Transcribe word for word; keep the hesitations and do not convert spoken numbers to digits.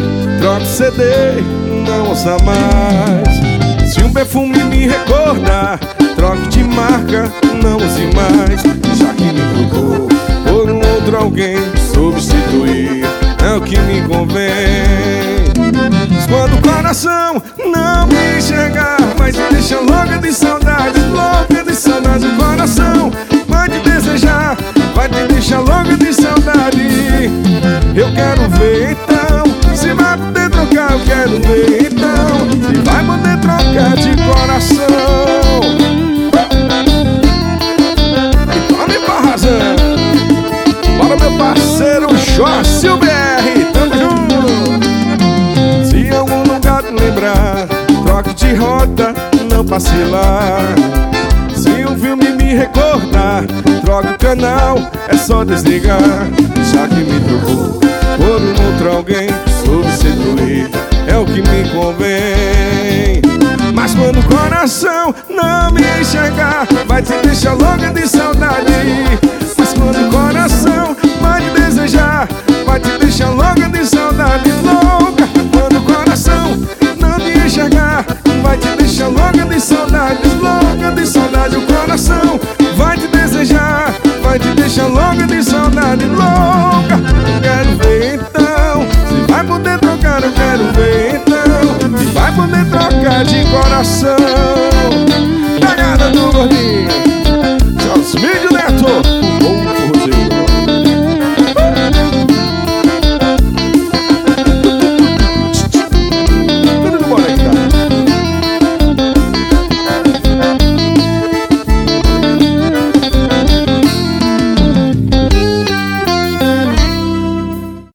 troque C D, não ouça mais. Se um perfume me recordar, troque de marca, não use mais. Já que me trocou por um outro alguém, substituir é o que me convém. Mas quando o coração não me enxergar, vai te deixar louca de saudade, louca de saudade. O coração vai te desejar, vai te deixar louca de saudade. Eu quero ver então, se vai poder trocar. Eu quero ver então, se vai poder trocar de coração. E tome pra razão. Bora, meu parceiro Jócio B R, tamo junto. Se em algum lugar te lembrar, troque de rota, não vacilar. Se um filme me recordar, troque o canal, é só desligar. Já que me trocou por um outro alguém, substituir é o que me convém. Mas quando o coração não me enxergar, vai te deixar louca de saudade. Mas quando o coração vai te desejar, vai te deixar louca de saudade, louca. Quando o coração não te enxergar, vai te deixar louca de saudade, louca de saudade. O coração vai te desejar, vai te deixar louca de saudade, louca. Eu quero ver então, se vai poder trocar. Eu quero ver então, se vai poder trocar de coração.